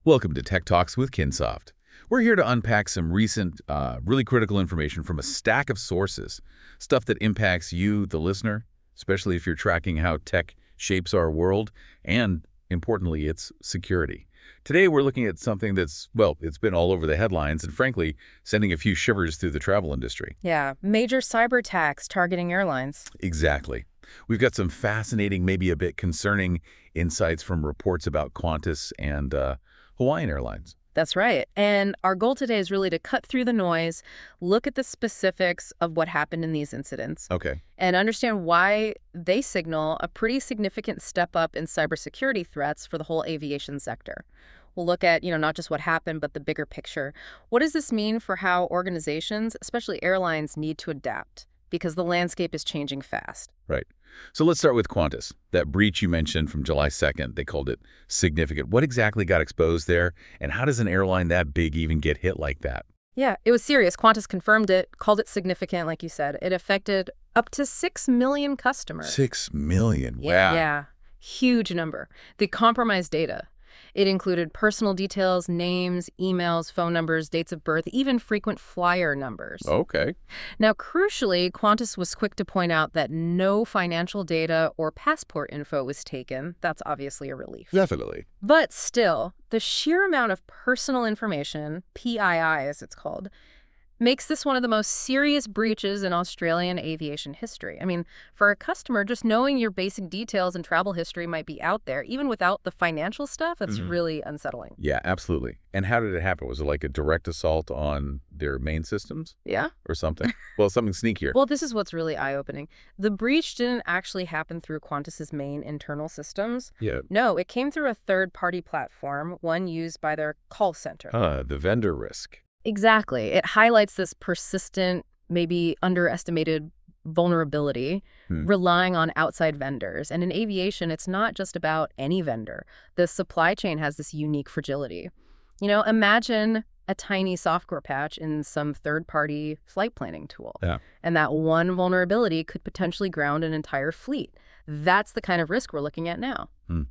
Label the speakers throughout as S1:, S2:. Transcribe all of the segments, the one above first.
S1: Welcome to Tech Talks with Kinsoft. We're here to unpack some recent, really critical information from a stack of sources, stuff that impacts you, the listener, especially if you're tracking how tech shapes our world, and, importantly, its security. Today, we're looking at something that's, well, it's been all over the headlines and, frankly, sending a few shivers through the travel industry.
S2: Yeah, major cyber attacks targeting airlines.
S1: Exactly. We've got some fascinating, maybe a bit concerning insights from reports about Qantas and Hawaiian Airlines.
S2: That's right. And our goal today is really to cut through the noise, look at the specifics of what happened in these incidents,
S1: Okay.
S2: and understand why they signal a pretty significant step up in cybersecurity threats for the whole aviation sector. We'll look at, not just what happened, but the bigger picture. What does this mean for how organizations, especially airlines, need to adapt? Because the landscape is changing fast.
S1: Right. So let's start with Qantas. That breach you mentioned from July 2nd, they called it significant. What exactly got exposed there, and how does an airline that big even get hit like that?
S2: Yeah, it was serious. Qantas confirmed it, called it significant, like you said. It affected up to 6 million customers.
S1: 6 million. Wow.
S2: Yeah, huge number. The compromised data. It included personal details, names, emails, phone numbers, dates of birth, even frequent flyer numbers.
S1: Okay.
S2: Now, crucially, Qantas was quick to point out that no financial data or passport info was taken. That's obviously a relief.
S1: Definitely.
S2: But still, the sheer amount of personal information, PII as it's called, makes this one of the most serious breaches in Australian aviation history. I mean, for a customer, just knowing your basic details and travel history might be out there, even without the financial stuff. That's really unsettling.
S1: Yeah, absolutely. And how did it happen? Was it like a direct assault on their main systems
S2: Yeah?
S1: or something? Well, something sneakier.
S2: Well, this is what's really eye-opening. The breach didn't actually happen through Qantas's main internal systems.
S1: Yeah.
S2: No, it came through a third-party platform, one used by their call center.
S1: The vendor risk.
S2: Exactly. It highlights this persistent, maybe underestimated vulnerability, relying on outside vendors. And in aviation, it's not just about any vendor. The supply chain has this unique fragility. Imagine a tiny software patch in some third-party flight planning tool.
S1: Yeah.
S2: And that one vulnerability could potentially ground an entire fleet. That's the kind of risk we're looking at now.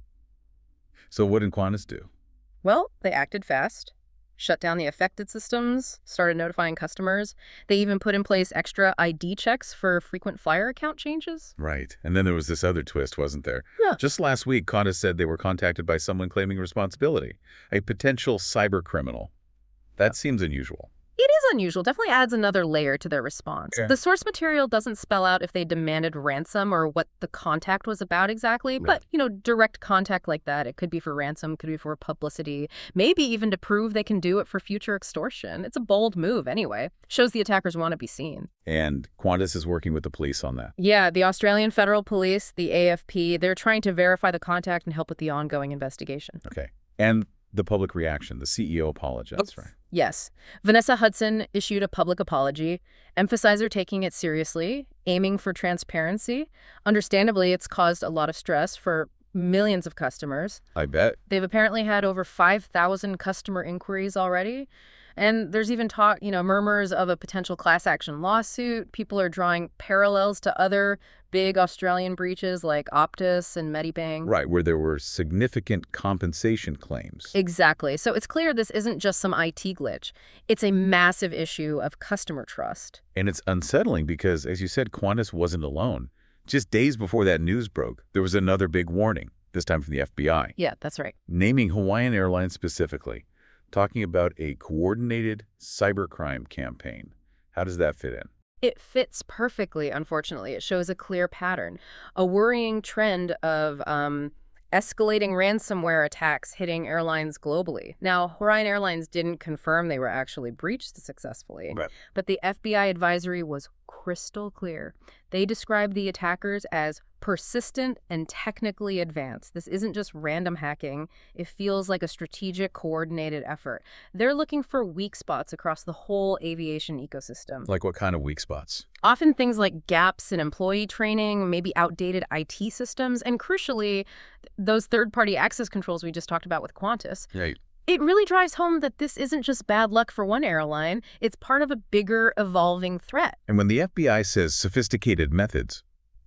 S1: So what did Qantas do?
S2: Well, they acted fast. Shut down the affected systems, started notifying customers. They even put in place extra ID checks for frequent flyer account changes.
S1: Right. And then there was this other twist, wasn't there?
S2: Yeah.
S1: Just last week, Qantas said they were contacted by someone claiming responsibility, a potential cyber criminal. That seems unusual.
S2: It is unusual. Definitely adds another layer to their response.
S1: Yeah.
S2: The source material doesn't spell out if they demanded ransom or what the contact was about exactly.
S1: Right.
S2: But, direct contact like that, it could be for ransom, could be for publicity, maybe even to prove they can do it for future extortion. It's a bold move anyway. Shows the attackers want to be seen.
S1: And Qantas is working with the police on that.
S2: Yeah, the Australian Federal Police, the AFP, they're trying to verify the contact and help with the ongoing investigation.
S1: Okay. And the public reaction, the CEO apologized, right?
S2: Yes. Vanessa Hudson issued a public apology, emphasized her taking it seriously, aiming for transparency. Understandably, it's caused a lot of stress for millions of customers.
S1: I bet.
S2: They've apparently had over 5,000 customer inquiries already. And there's even talk, murmurs of a potential class action lawsuit. People are drawing parallels to other big Australian breaches like Optus and Medibank.
S1: Right, where there were significant compensation claims.
S2: Exactly. So it's clear this isn't just some IT glitch. It's a massive issue of customer trust.
S1: And it's unsettling because, as you said, Qantas wasn't alone. Just days before that news broke, there was another big warning, this time from the FBI.
S2: Yeah, that's right.
S1: Naming Hawaiian Airlines specifically, talking about a coordinated cybercrime campaign. How does that fit in?
S2: It fits perfectly, unfortunately. It shows a clear pattern, a worrying trend of escalating ransomware attacks hitting airlines globally. Now, Hawaiian Airlines didn't confirm they were actually breached successfully, but the FBI advisory was crystal clear. They described the attackers as persistent and technically advanced. This isn't just random hacking. It feels like a strategic, coordinated effort. They're looking for weak spots across the whole aviation ecosystem.
S1: Like what kind of weak spots?
S2: Often things like gaps in employee training, maybe outdated IT systems, and crucially, those third-party access controls we just talked about with Qantas.
S1: Right.
S2: It really drives home that this isn't just bad luck for one airline. It's part of a bigger, evolving threat.
S1: And when the FBI says sophisticated methods,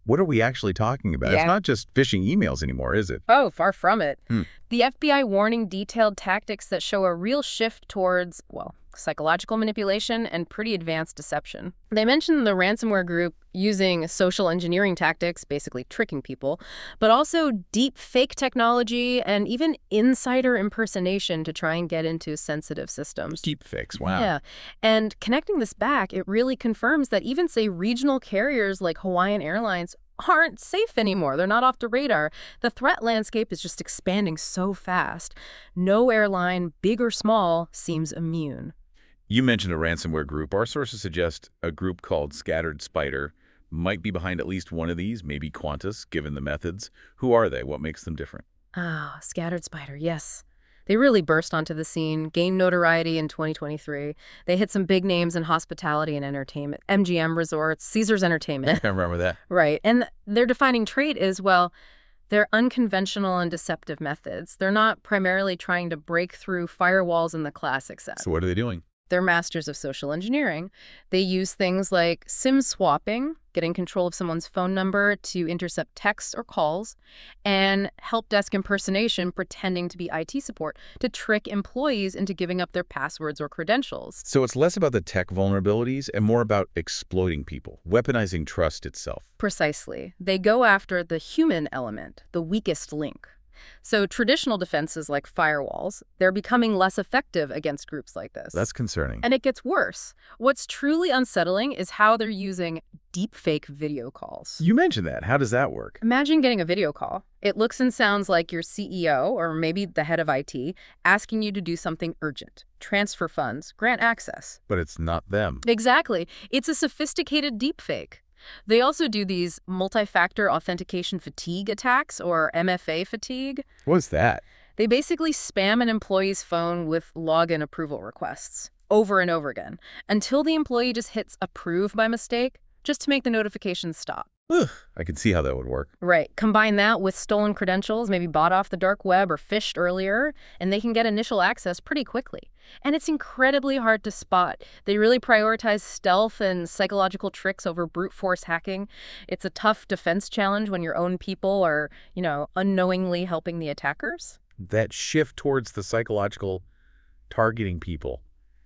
S1: What are we actually talking about? It's
S2: Yeah.
S1: not just phishing emails anymore, is it?
S2: Oh, far from it.
S1: Hmm.
S2: The FBI warning detailed tactics that show a real shift towards, well, psychological manipulation and pretty advanced deception. They mentioned the ransomware group using social engineering tactics, basically tricking people, but also deep fake technology and even insider impersonation to try and get into sensitive systems.
S1: Deepfakes, wow.
S2: Yeah. And connecting this back, it really confirms that even, say, regional carriers like Hawaiian Airlines aren't safe anymore. They're not off the radar. The threat landscape is just expanding so fast. No airline, big or small, seems immune.
S1: You mentioned a ransomware group. Our sources suggest a group called Scattered Spider might be behind at least one of these, maybe Qantas, given the methods. Who are they? What makes them different?
S2: Ah, Scattered Spider, yes. They really burst onto the scene, gained notoriety in 2023. They hit some big names in hospitality and entertainment, MGM Resorts, Caesars Entertainment.
S1: I remember that.
S2: Right. And their defining trait is, well, they're unconventional and deceptive methods. They're not primarily trying to break through firewalls in the classic sense.
S1: So what are they doing?
S2: They're masters of social engineering. They use things like SIM swapping, getting control of someone's phone number to intercept texts or calls, and help desk impersonation, pretending to be IT support to trick employees into giving up their passwords or credentials.
S1: So it's less about the tech vulnerabilities and more about exploiting people, weaponizing trust itself.
S2: Precisely. They go after the human element, the weakest link. So traditional defenses like firewalls, they're becoming less effective against groups like this.
S1: That's concerning.
S2: And it gets worse. What's truly unsettling is how they're using deepfake video calls.
S1: You mentioned that. How does that work?
S2: Imagine getting a video call. It looks and sounds like your CEO or maybe the head of IT asking you to do something urgent. Transfer funds, grant access.
S1: But it's not them.
S2: Exactly. It's a sophisticated deepfake. They also do these multi-factor authentication fatigue attacks, or MFA fatigue.
S1: What's that?
S2: They basically spam an employee's phone with login approval requests over and over again until the employee just hits approve by mistake, just to make the notifications stop.
S1: Ugh, I can see how that would work.
S2: Right. Combine that with stolen credentials, maybe bought off the dark web or phished earlier, and they can get initial access pretty quickly. And it's incredibly hard to spot. They really prioritize stealth and psychological tricks over brute force hacking. It's a tough defense challenge when your own people are, unknowingly helping the attackers.
S1: That shift towards the psychological targeting people,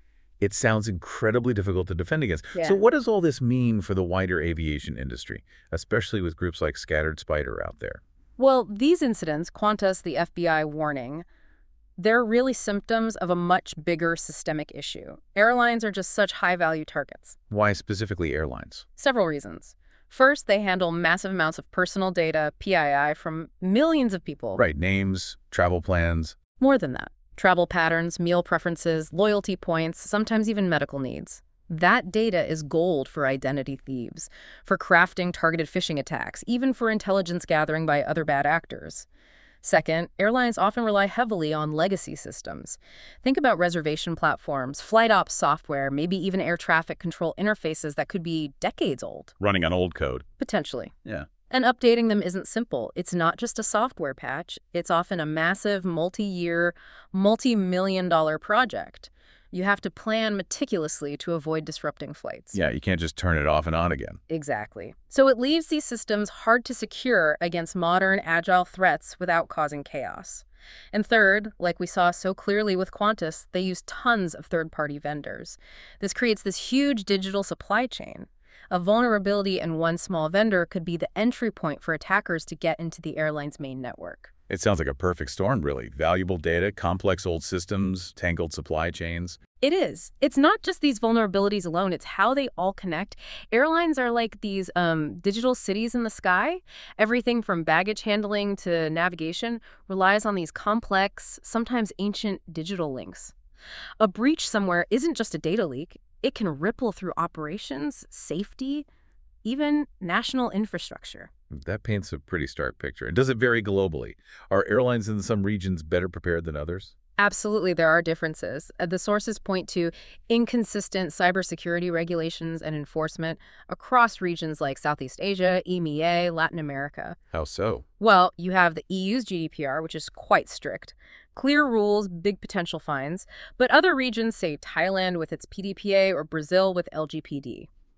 S1: it sounds incredibly difficult to defend against.
S2: Yeah.
S1: So what does all this mean for the wider aviation industry, especially with groups like Scattered Spider out there?
S2: Well, these incidents, Qantas, the FBI warning, they're really symptoms of a much bigger systemic issue. Airlines are just such high-value targets.
S1: Why specifically airlines?
S2: Several reasons. First, they handle massive amounts of personal data, PII, from millions of people.
S1: Right, names, travel plans.
S2: More than that. Travel patterns, meal preferences, loyalty points, sometimes even medical needs. That data is gold for identity thieves, for crafting targeted phishing attacks, even for intelligence gathering by other bad actors. Second, airlines often rely heavily on legacy systems. Think about reservation platforms, flight ops software, maybe even air traffic control interfaces that could be decades old.
S1: Running on old code.
S2: Potentially.
S1: Yeah.
S2: And updating them isn't simple. It's not just a software patch. It's often a massive, multi-year, multi-million-dollar project. You have to plan meticulously to avoid disrupting flights.
S1: Yeah, you can't just turn it off and on again.
S2: Exactly. So it leaves these systems hard to secure against modern, agile threats without causing chaos. And third, like we saw so clearly with Qantas, they use tons of third-party vendors. This creates this huge digital supply chain. A vulnerability in one small vendor could be the entry point for attackers to get into the airline's main network.
S1: It sounds like a perfect storm, really. Valuable data, complex old systems, tangled supply chains.
S2: It is. It's not just these vulnerabilities alone. It's how they all connect. Airlines are like these digital cities in the sky. Everything from baggage handling to navigation relies on these complex, sometimes ancient digital links. A breach somewhere isn't just a data leak. It can ripple through operations, safety, even national infrastructure.
S1: That paints a pretty stark picture. And does it vary globally? Are airlines in some regions better prepared than others?
S2: Absolutely, there are differences. The sources point to inconsistent cybersecurity regulations and enforcement across regions like Southeast Asia, EMEA, Latin America.
S1: How so?
S2: Well, you have the EU's GDPR, which is quite strict. Clear rules, big potential fines. But other regions, say Thailand with its PDPA or Brazil with LGPD,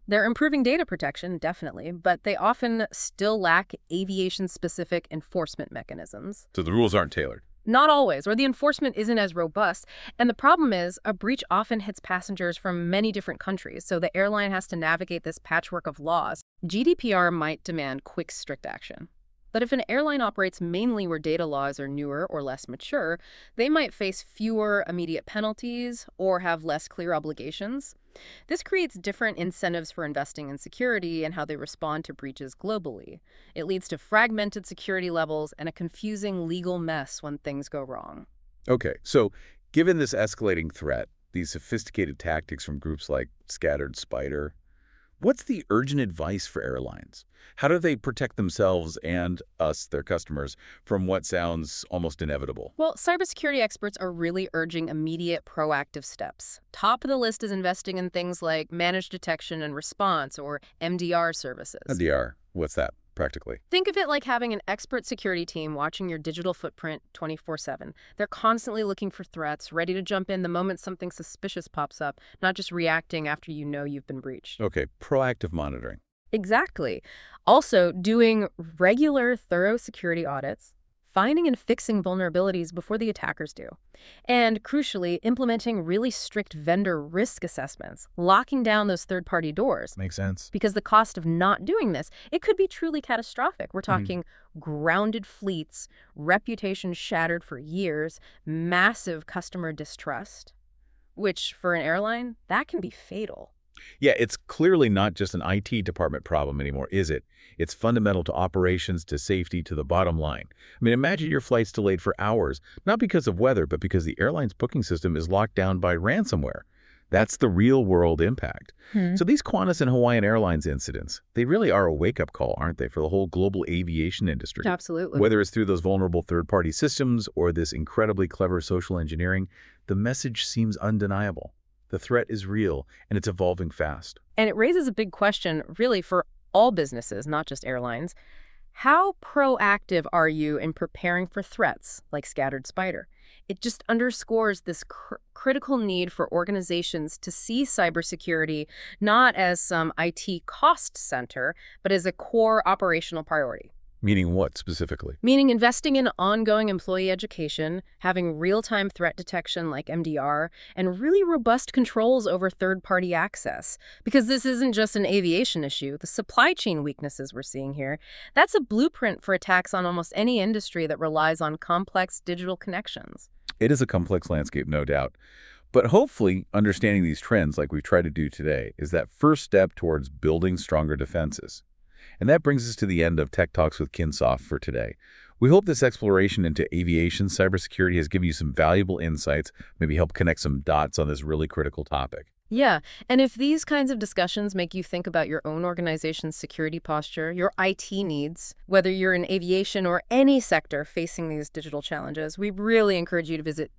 S2: They're improving data protection, definitely, but they often still lack aviation-specific enforcement mechanisms.
S1: So the rules aren't tailored.
S2: Not always, or the enforcement isn't as robust. And the problem is, a breach often hits passengers from many different countries, so the airline has to navigate this patchwork of laws. GDPR might demand quick, strict action. But if an airline operates mainly where data laws are newer or less mature, they might face fewer immediate penalties or have less clear obligations. This creates different incentives for investing in security and how they respond to breaches globally. It leads to fragmented security levels and a confusing legal mess when things go wrong.
S1: Okay, so given this escalating threat, these sophisticated tactics from groups like Scattered Spider, what's the urgent advice for airlines? How do they protect themselves and us, their customers, from what sounds almost inevitable?
S2: Well, cybersecurity experts are really urging immediate proactive steps. Top of the list is investing in things like managed detection and response, or MDR services.
S1: MDR, what's that practically?
S2: Think of it like having an expert security team watching your digital footprint 24/7. They're constantly looking for threats, ready to jump in the moment something suspicious pops up, not just reacting after you know you've been breached.
S1: Okay, proactive monitoring.
S2: Exactly. Also, doing regular, thorough security audits, finding and fixing vulnerabilities before the attackers do, and crucially, implementing really strict vendor risk assessments, locking down those third-party doors.
S1: Makes sense.
S2: Because the cost of not doing this, it could be truly catastrophic. We're talking grounded fleets, reputation shattered for years, massive customer distrust, which for an airline, that can be fatal.
S1: Yeah, it's clearly not just an IT department problem anymore, is it? It's fundamental to operations, to safety, to the bottom line. I mean, imagine your flight's delayed for hours, not because of weather, but because the airline's booking system is locked down by ransomware. That's the real-world impact. So these Qantas and Hawaiian Airlines incidents, they really are a wake-up call, aren't they, for the whole global aviation industry?
S2: Absolutely.
S1: Whether it's through those vulnerable third-party systems or this incredibly clever social engineering, the message seems undeniable. The threat is real, and it's evolving fast.
S2: And it raises a big question, really, for all businesses, not just airlines. How proactive are you in preparing for threats like Scattered Spider? It just underscores this critical need for organizations to see cybersecurity not as some IT cost center, but as a core operational priority.
S1: Meaning what specifically?
S2: Meaning investing in ongoing employee education, having real-time threat detection like MDR, and really robust controls over third-party access. Because this isn't just an aviation issue. The supply chain weaknesses we're seeing here, that's a blueprint for attacks on almost any industry that relies on complex digital connections.
S1: It is a complex landscape, no doubt. But hopefully, understanding these trends like we've tried to do today is that first step towards building stronger defenses. And that brings us to the end of Tech Talks with Kinsoft for today. We hope this exploration into aviation cybersecurity has given you some valuable insights, maybe help connect some dots on this really critical topic.
S2: Yeah, and if these kinds of discussions make you think about your own organization's security posture, your IT needs, whether you're in aviation or any sector facing these digital challenges, we really encourage you to visit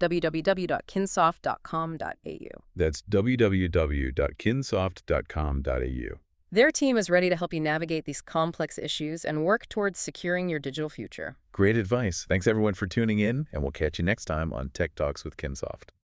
S2: www.kinsoft.com.au.
S1: That's www.kinsoft.com.au.
S2: Their team is ready to help you navigate these complex issues and work towards securing your digital future.
S1: Great advice. Thanks everyone for tuning in, and we'll catch you next time on Tech Talks with Kinsoft.